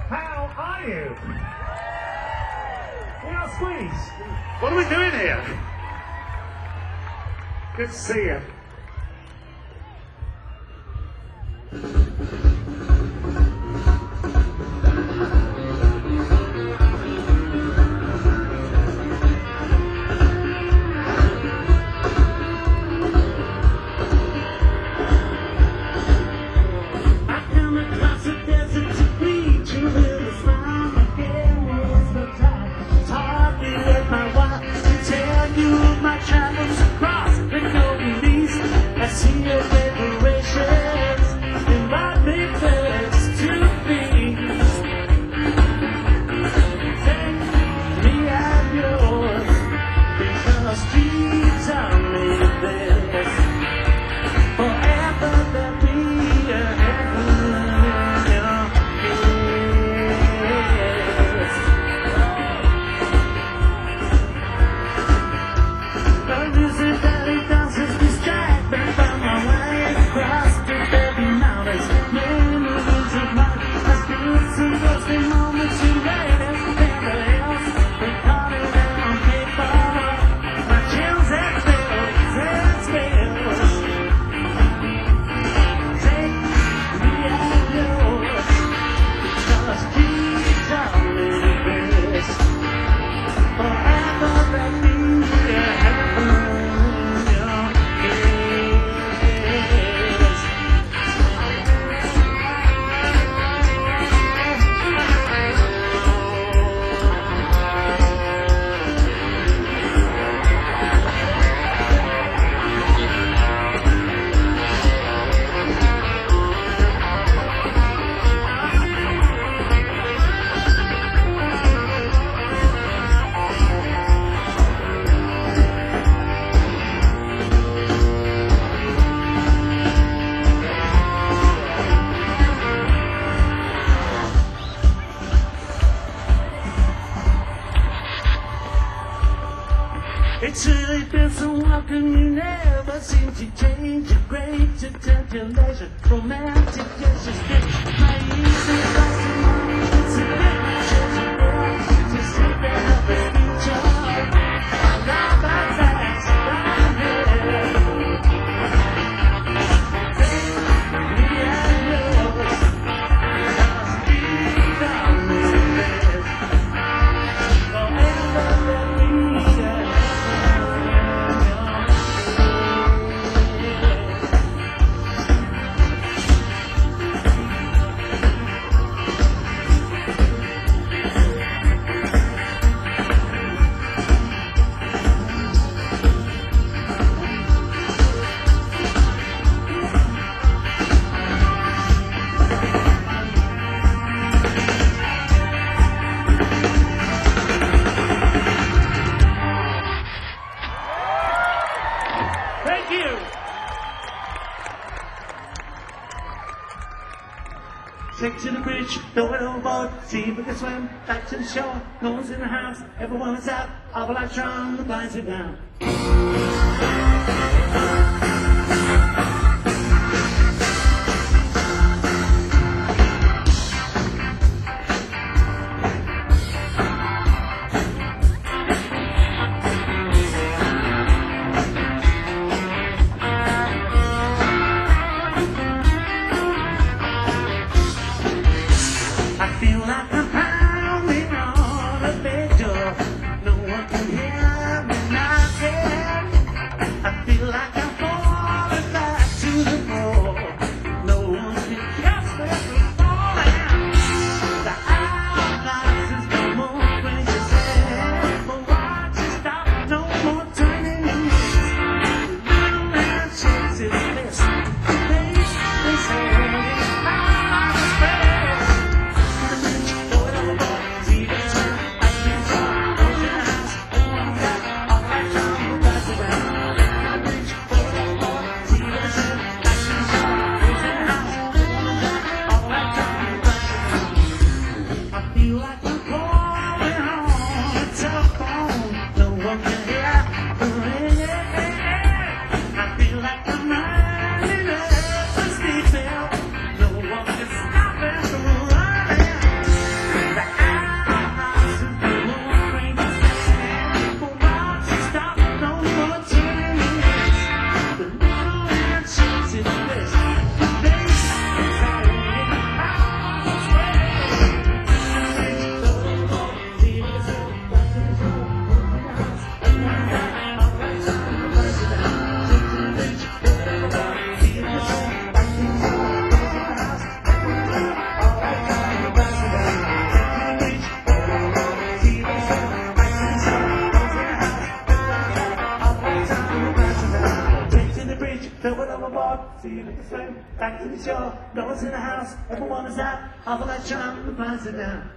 How are you? We are Squeeze. What are we doing here? Good to see you. It's really been so welcome, you never seem to change. Your great determination, romantic gestures, my easy life to money. It's a bit to see that of the future. I love my fast, I'm here. Take me and yours, just be down with it. Forever let me Thank you. Take to the bridge, throw it overboard, see if we can swim back to the shore. No one's in the house, everyone's out. All the lights are on, the blinds are down. I feel like I'm pounding on a big door. No one can hear me knocking. I feel like friend, back to the shore. No one's in the house, everyone is out. Half of that charm, the price it down.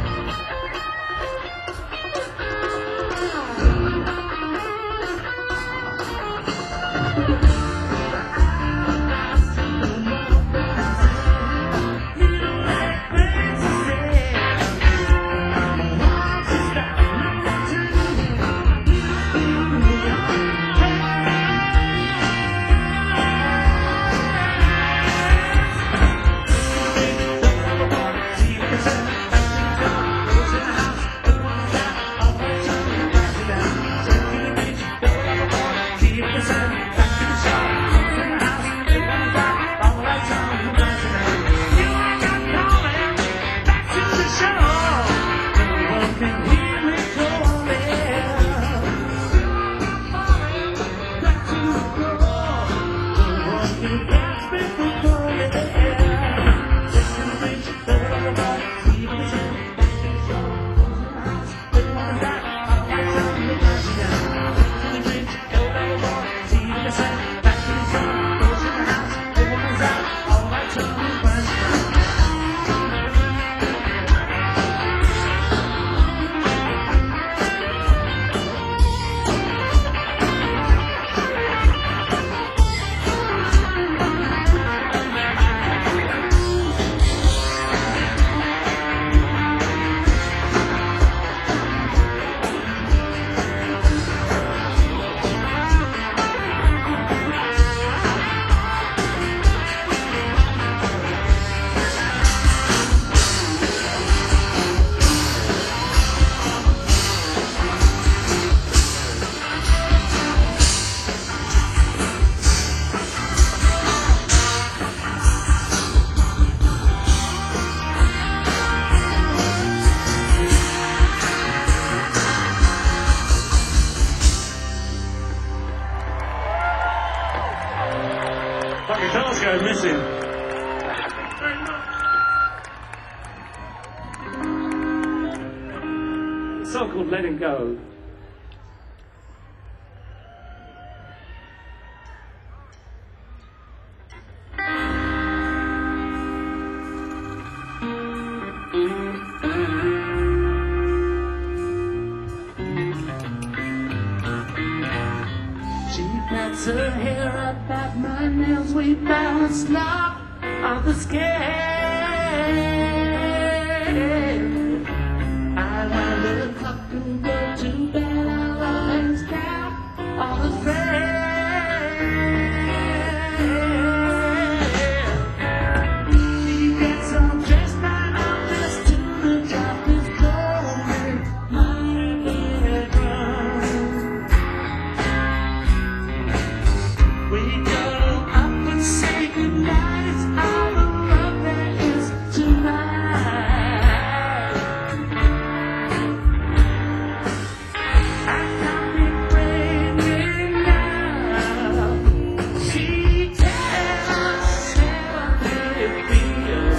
Fucking cars go missing. A song called Letting Go. That's her hair up at my nails. We balanced love on the scale. I wound the clock and go to bed. I love hands down on the thread. She gets all dressed, I'm dressed to the job is cold in my bedroom. We go up and say goodnight. It's all the love there is tonight. I can't be braving now. She tells us how it feels.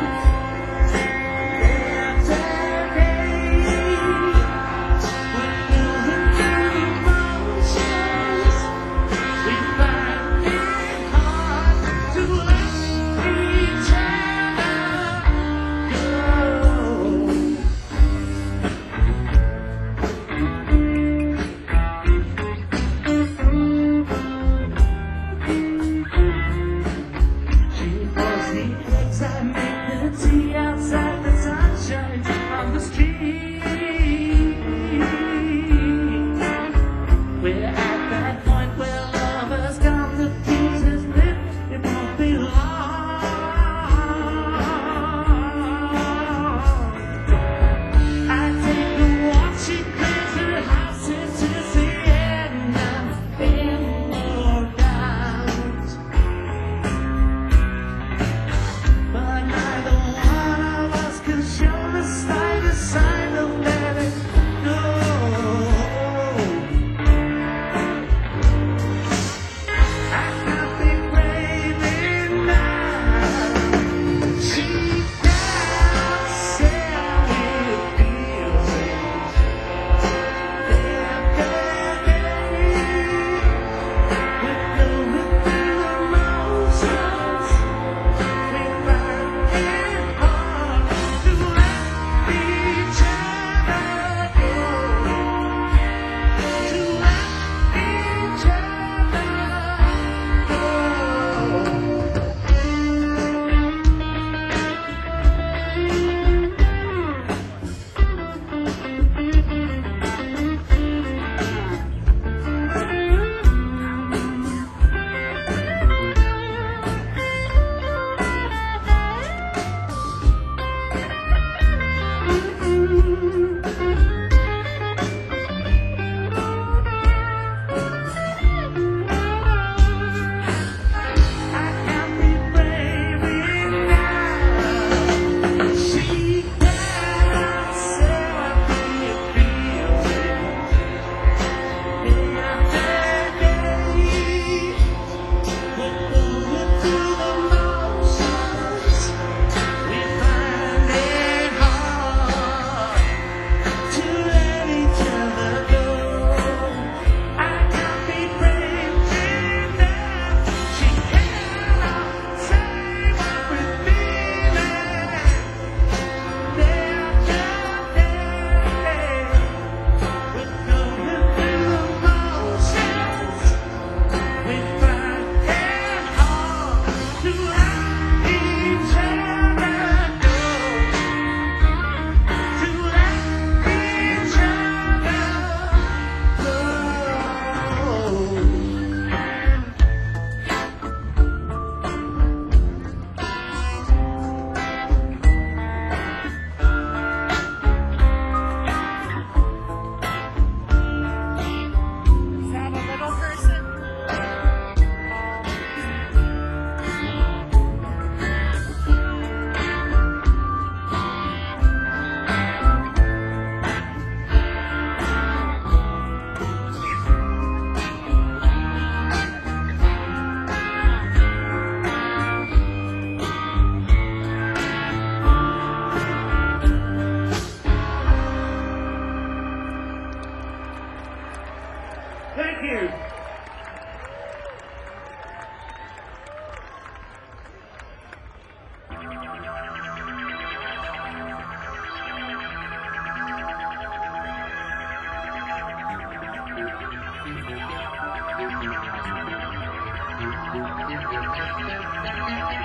Day after day, we're moving through emotions. We find it hard to let each She pours the eggs, I make the tea outside the sunshine on the street. We're at that point where lovers come to pieces lit. It won't be long. I take a walk, she clears her house into Sienna in more doubt. But I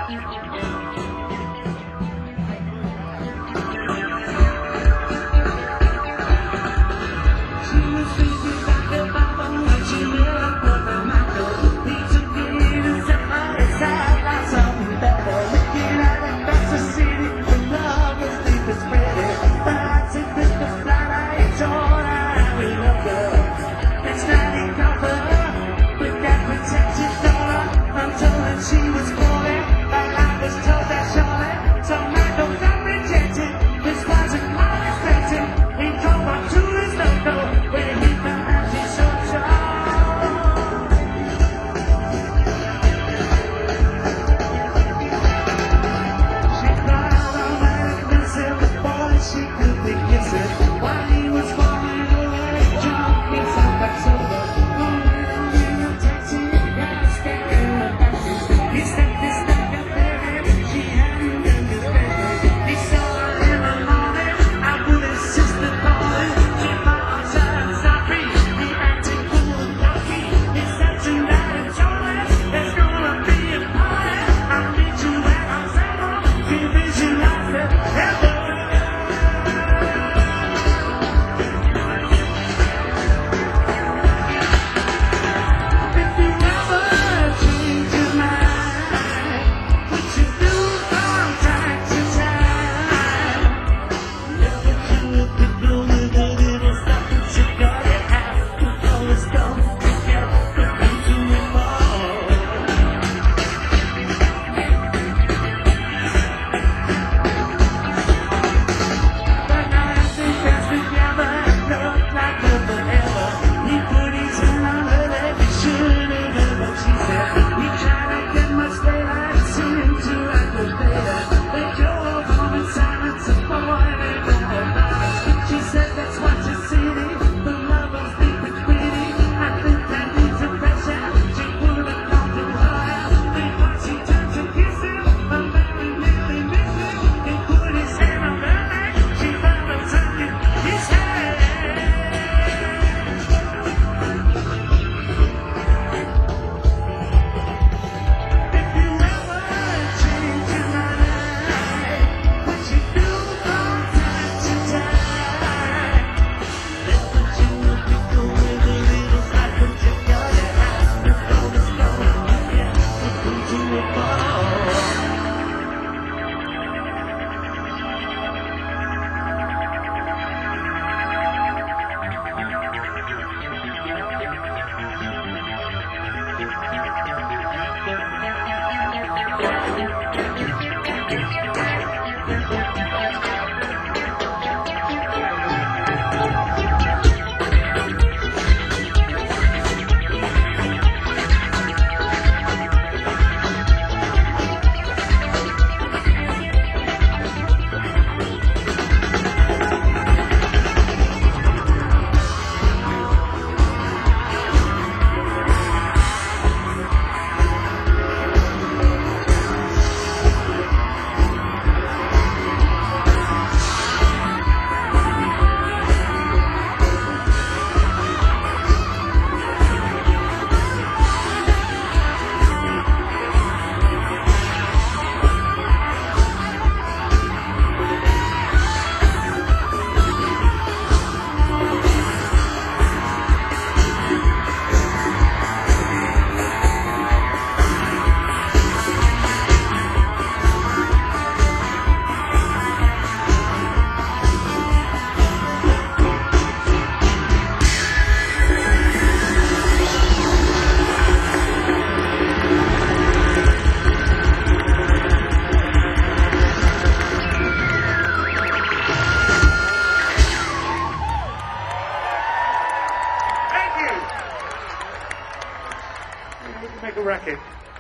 make a racket.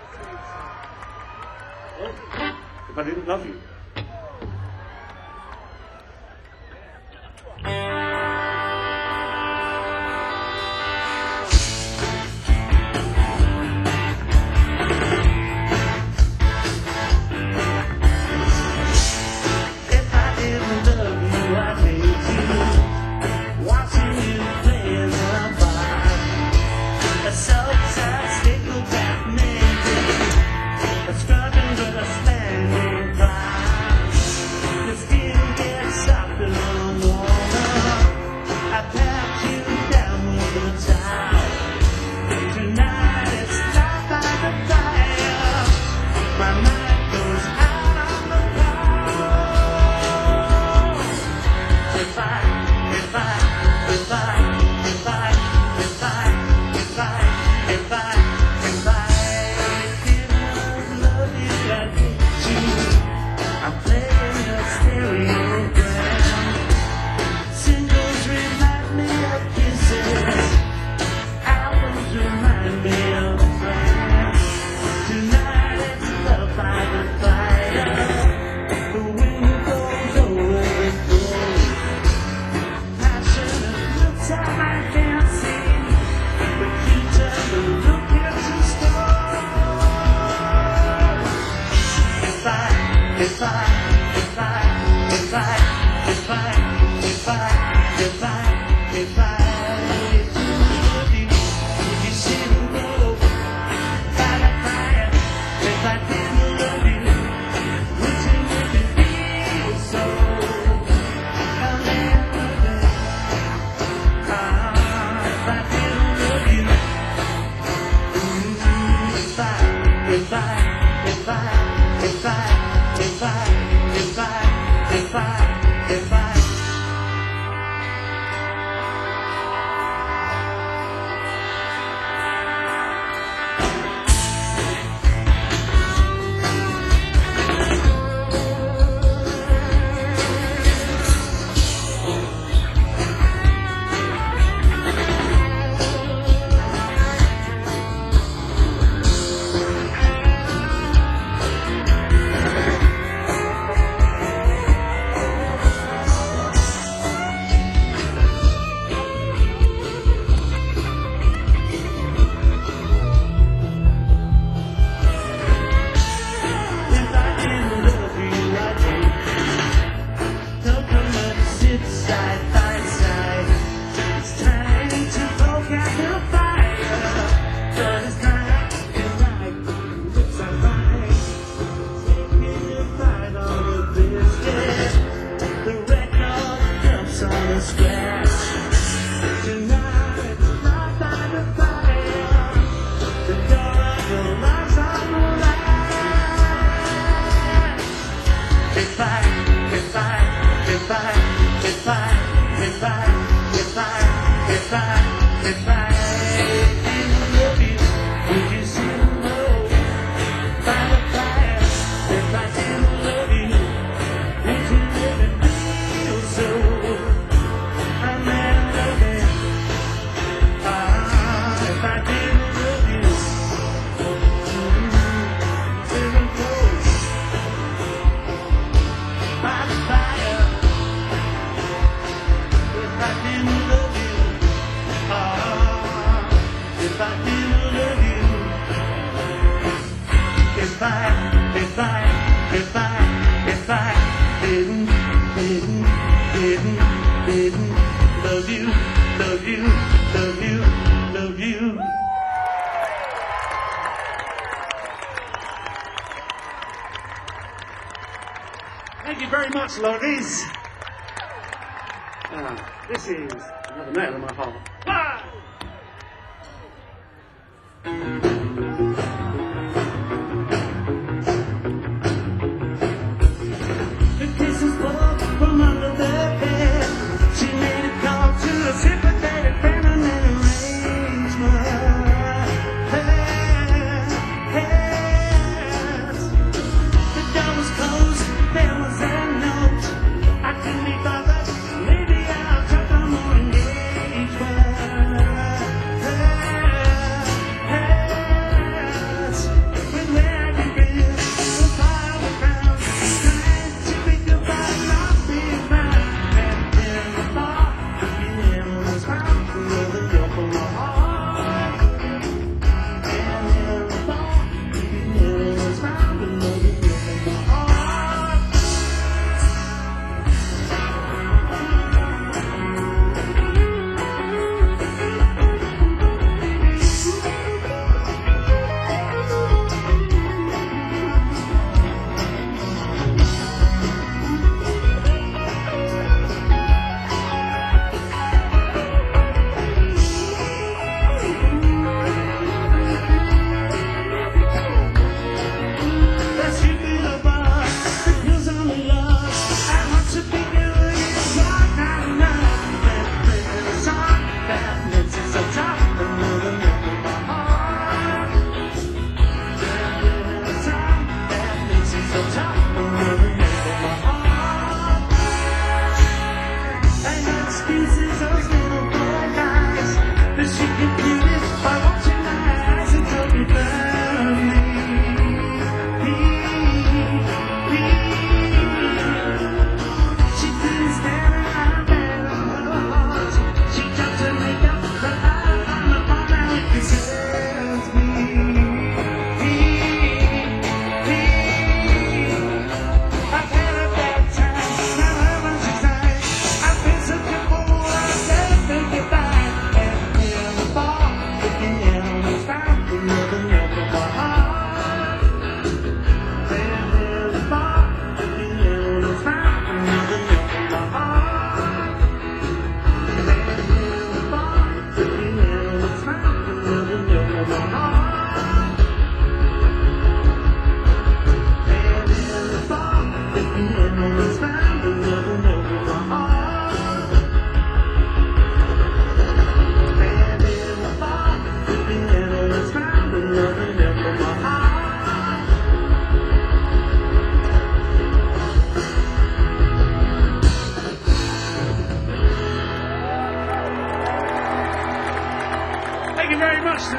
If I didn't love you. Sometimes they go back, maybe. It's driving, but standing by. Your skin gets softer and warmer. I pat you down with a towel. Tonight it's light by the fire. My mind goes out on the prowl. If I didn't love you like you, I'm playing a stereogram. Singles remind me of kisses. Albums remind me of friends. Tonight it's love by the fire. The wind goes over the floor. Passionate looks I can't see, but you turn the look into stone. If I love you, would you sit and go by the fire? If I didn't love you, would you make me feel so? I'll never be. If I didn't love you, if I side by side, it's time to poke at the fire. But it's not like it's a fight. Taking a bite on the biscuit, the record jumps on the scratch. Tonight it's not by the fire. The door of your life's on the line. If I didn't love you, would you sit and roll by the fire? If I didn't love you, would you let me feel so? I'm never there. If I didn't love you, sit and roll by the fire. If I didn't love you, if I didn't love you, if I didn't love you. Thank you very much, ladies. This is another nail in my heart. Bye! The kisses fall from under the bed. She made a call to a sympathetic feminine arrangement. Yes. The door was closed, there was a note. I couldn't be bothered, maybe I'll try for more engagement.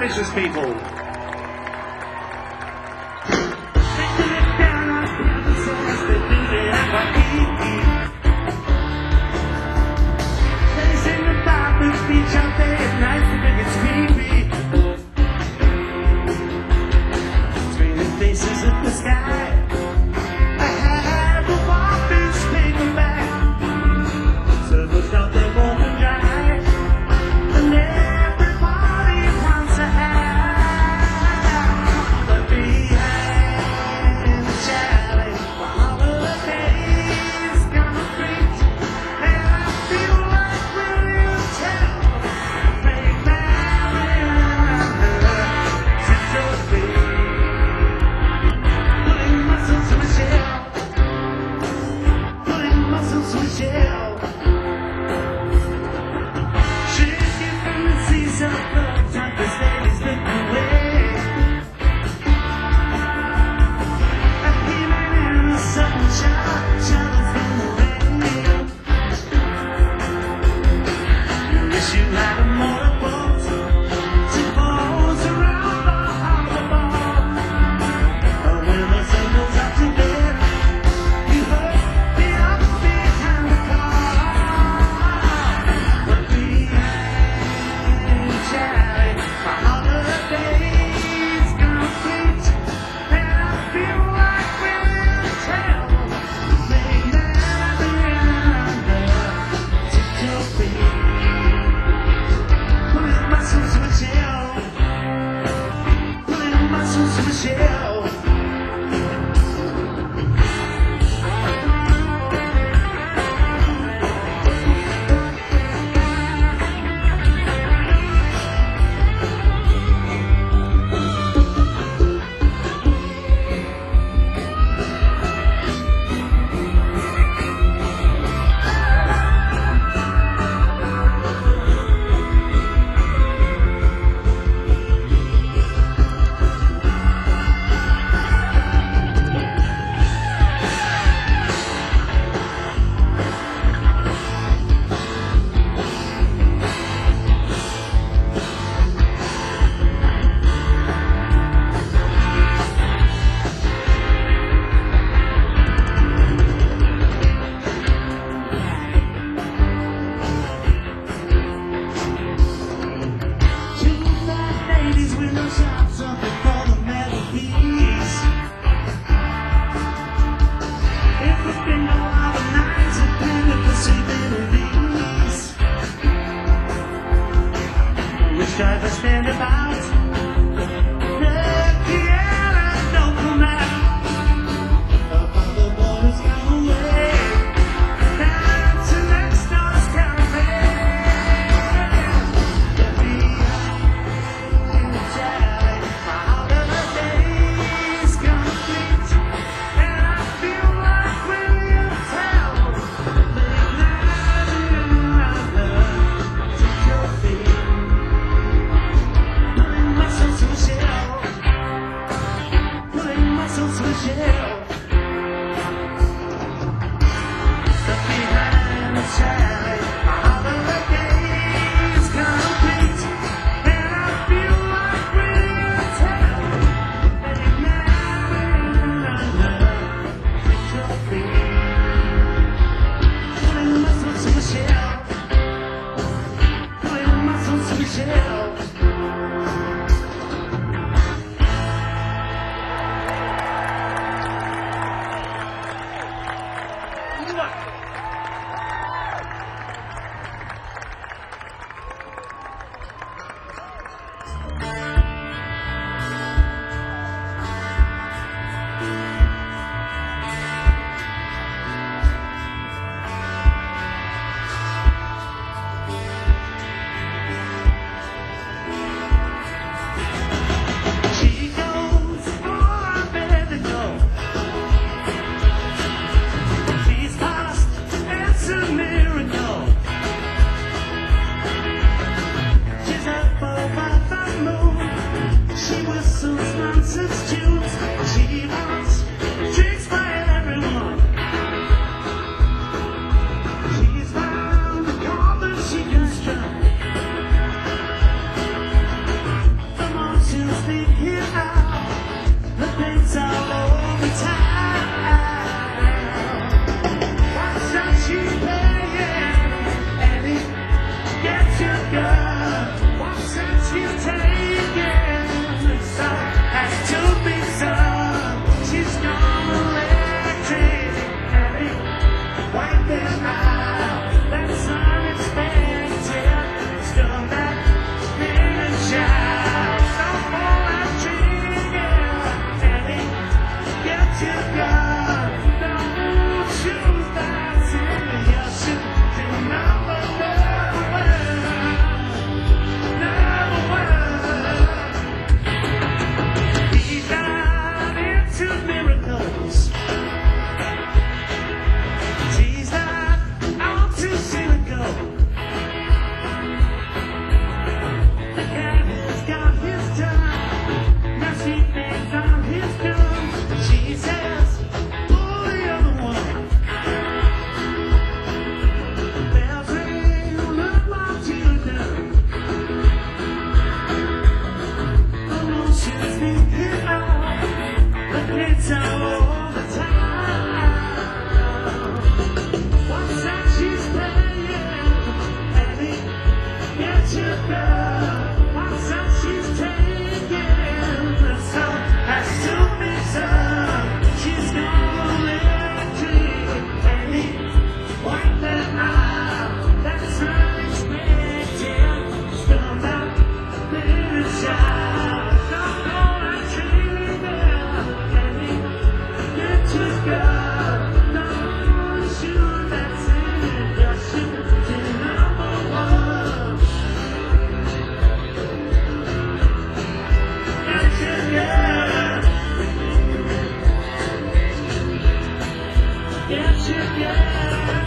Delicious people. Faces of the sky. I have a office paperback. Circles out there warm and dry. And everybody wants to have Yes, you can.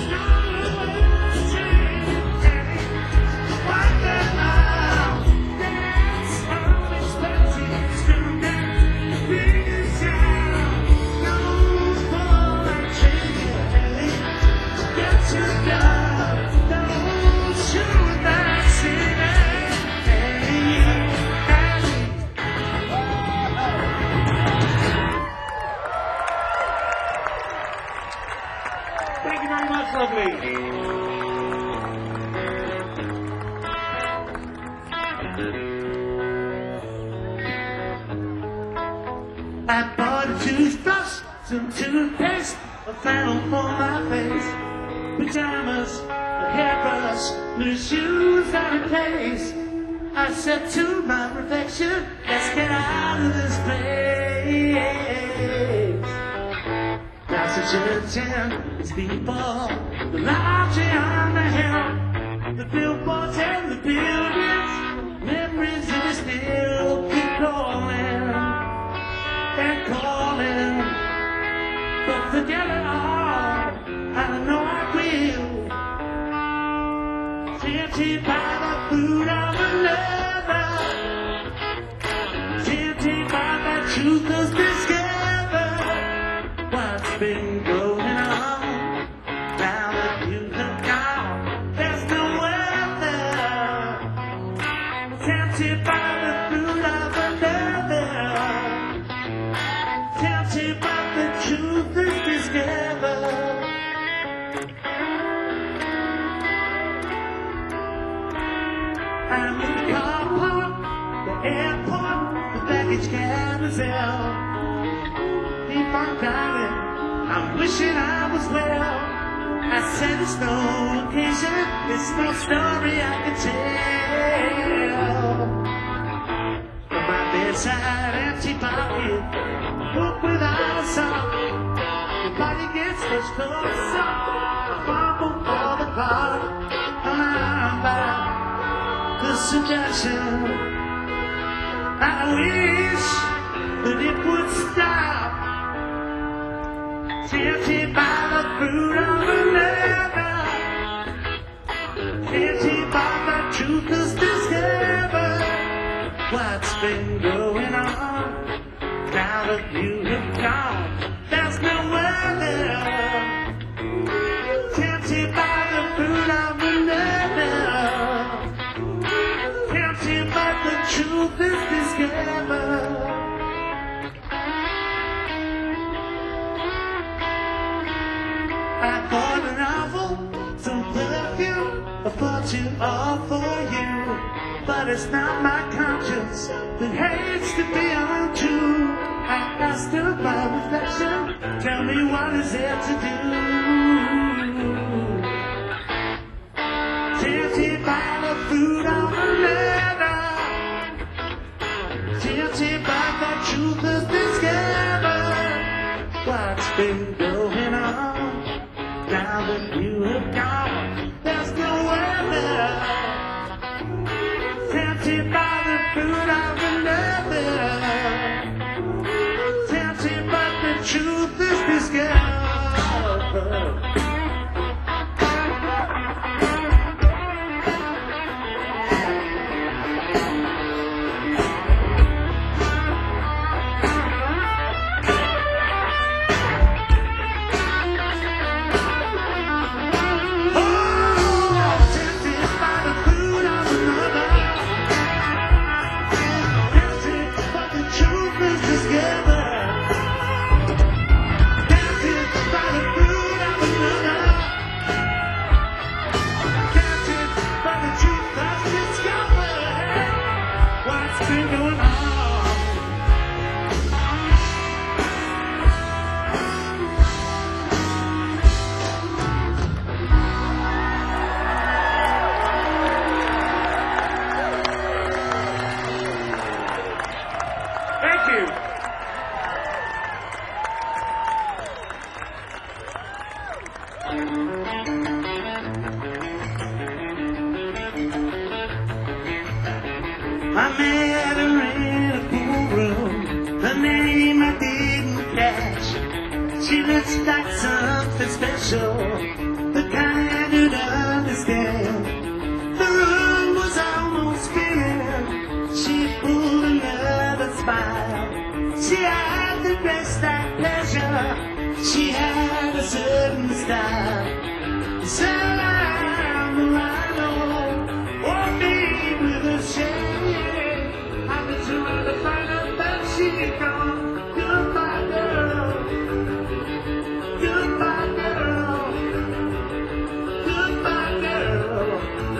Thank you very much, lovely. I bought a toothbrush, some toothpaste, a flannel for my face, pajamas, a hairbrush, new shoes out of place. I said to my reflection, let's get out of this place. Now since you're 10, it's people, the lights on the hill, the billboards and the buildings, memories that still keep calling and calling, but forget it all, I know I will. Tempted by the food of another, tempted by the truth that's discovered. What's been going on, now that you have gone, there's no other. Tempted by the food of another, tempted by the truth that's discovered. I'm in the car park, the airport, the baggage carousel. If I'm dying, I'm wishing I was well. I said it's no occasion, it's no story I can tell. From my bedside, empty pocket, book without a sock. The body gets much closer, I fumble for the clock. I'm by the suggestion, I wish that it would stop. Tempted by the fruit of another, tempted by the truth that's discovered. What's been going on, now that you have gone, there's no other. Tempted by the fruit of another, tempted by the truth is discovered. I bought a novel, some perfume, a fortune all for you, but it's not my conscience that hates to be untrue. I asked her by reflection, tell me what is there to do. Tempted by the fruit of another, tempted by the truth that's discovered. What's been going on, now that you have gone, there's no other. Tempted by the fruit of another, tempted by the truth is discovered. I met her in a pool room, her name I didn't catch. She looks like something special, the kind you'd understand. The room was almost spinning. She pulled another smile. She had the best like pleasure. She had a certain style. So I'm right on, or me with a shade. I bet you want to find out that she gone. Goodbye, girl. Goodbye, girl. Goodbye, girl.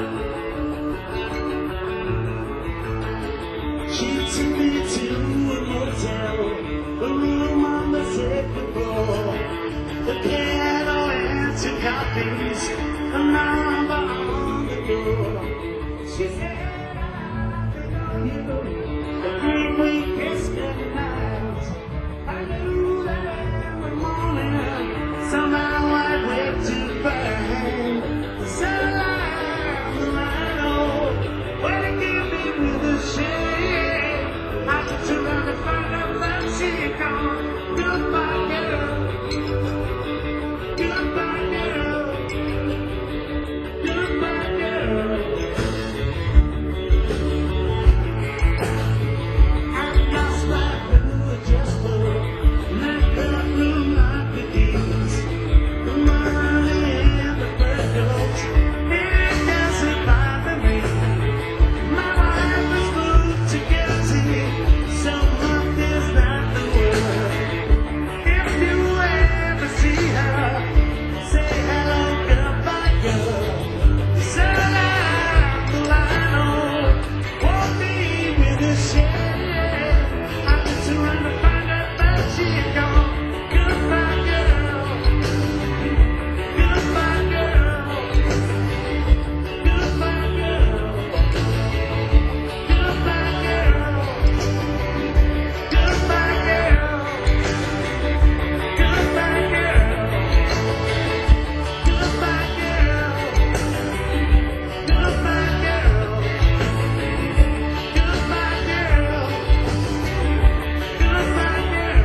She took me to a motel, a room on the second floor. The piano and two copies, a number on the door. She said, I you, the dream we kissed goodnight. I knew that every morning, somehow I'd wake to find the sunlight on my own. When it gave me with a shade, I just around to find out that she gone. Goodbye, girl. Goodbye, girl. Goodbye, girl. I lost my blue adjustable, my bedroom like the keys, the money and the burgers. It doesn't bother me. My wife was moved to guilty, so much is not the word. If you ever see her, say hello, goodbye, girl. So loud, the line on, won't be with a shade. I just run to find out that she's gone. Goodbye, girl. Goodbye, girl. Goodbye, girl. Goodbye, girl. Goodbye, girl. Goodbye, girl. Goodbye, girl. Goodbye, girl. Goodbye, girl. Goodbye,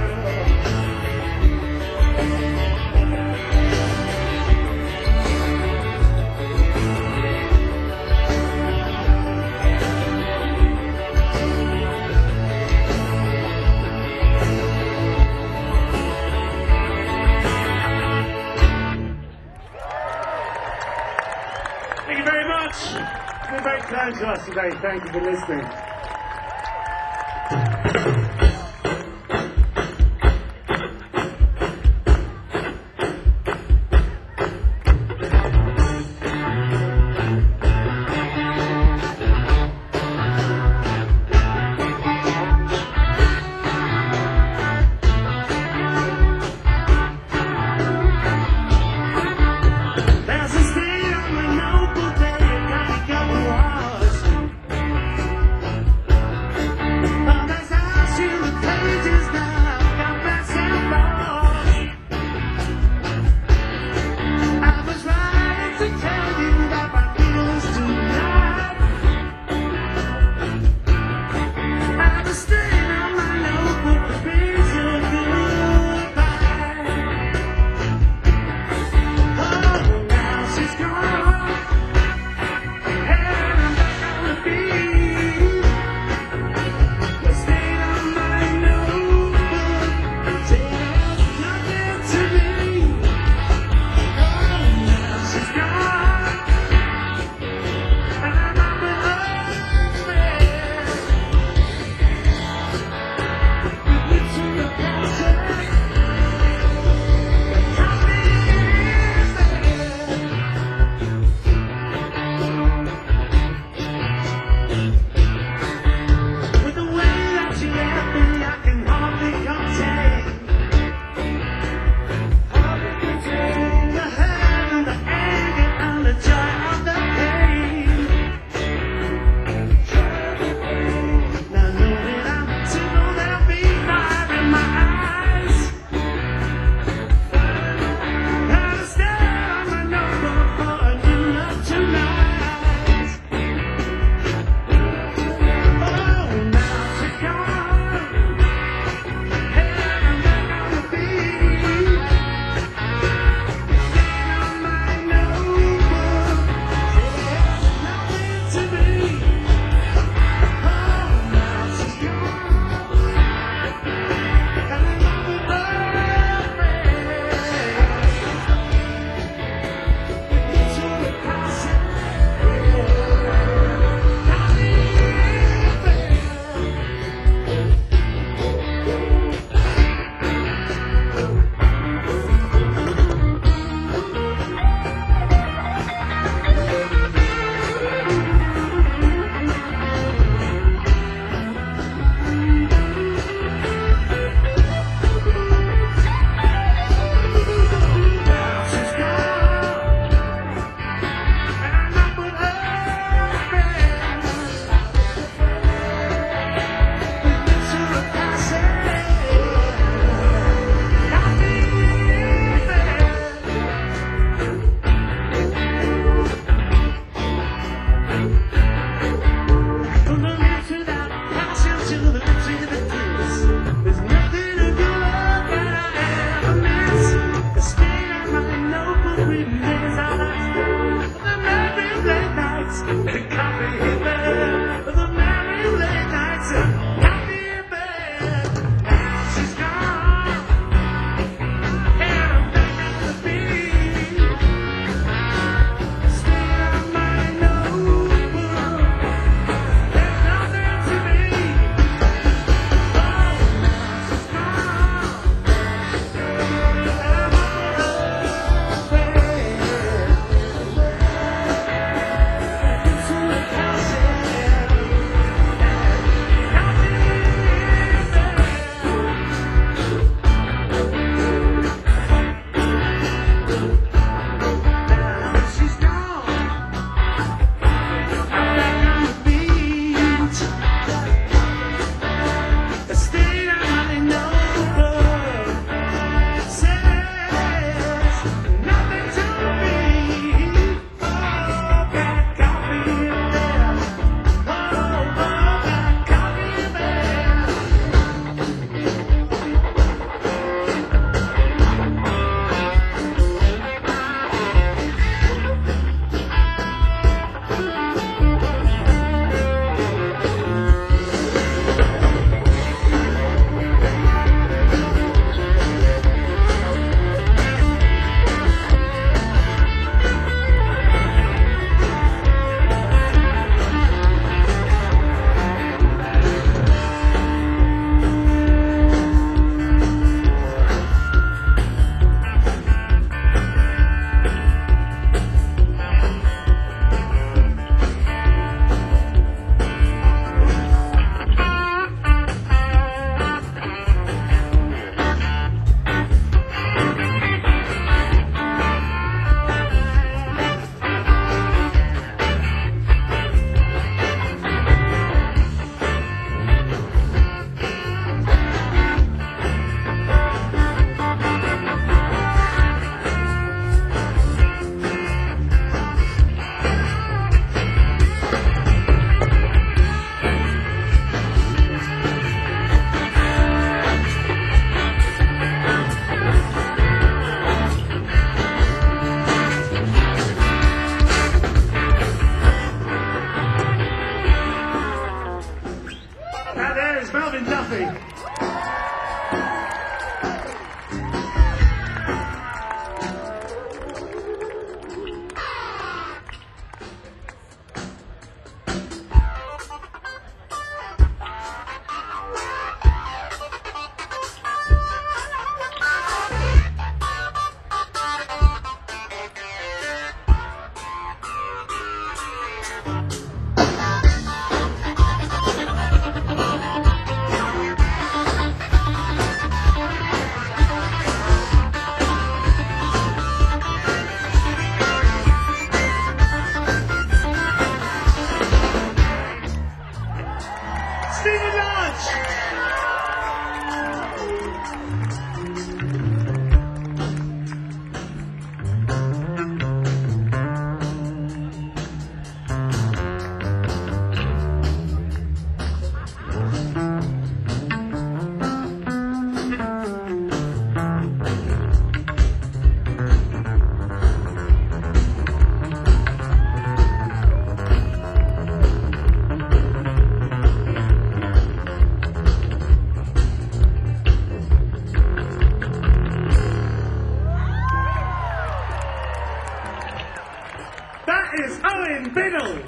Thank you very much. You've been very kind to us today. Thank you for listening. There's a stain on my notebook that you got to cover walls. We miss our lives, the merry late nights, the coffee in bed, the merry late nights, coffee in bed. Now she's gone, and I'm back at the beat. Still on my notebook, there's nothing to me. Oh, now she's gone, and I'm she's gone. I'm back on the beat. Stay on my notebook. Says nothing to me. Oh, got coffee in there. Oh, got coffee in there. Now there is Melvin Duffy. Stephen Lodge. That is Owen Biddle.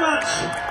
much.